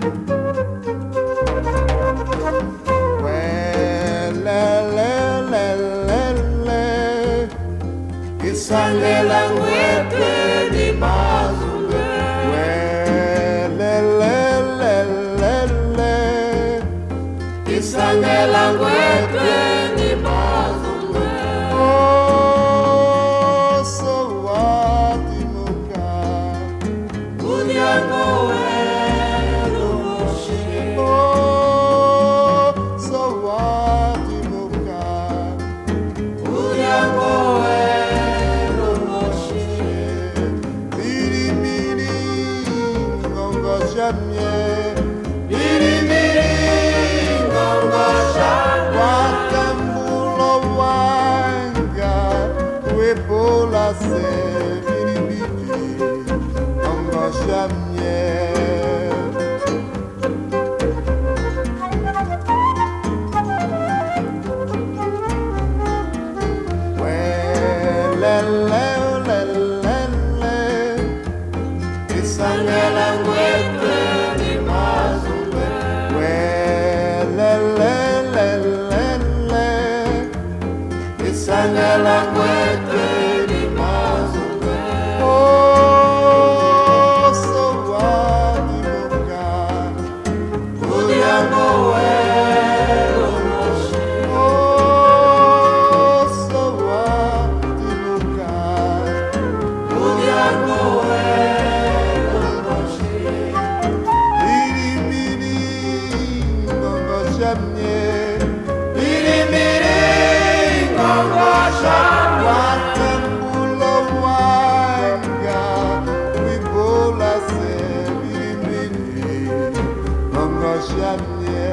Isangela ngwetwe ni mazunge welelelelele Isangela ngwetwe ni mazunge Oh so wati muka Kunyango welo moshe Oh so wati muka Kunyango Miri miri ngongo watambulo wanga webola se miri miri ngongo shamye welele lele isangela ngwetwe Isangela ngwetwe ni mazunge Oh, so wati muka Kunyango welo moshe Oh, so wati muka Kunyango welo moshe Miri miri ngongo shamye Miri miri Watambulo wanga wibola se miri miri ngongo shamye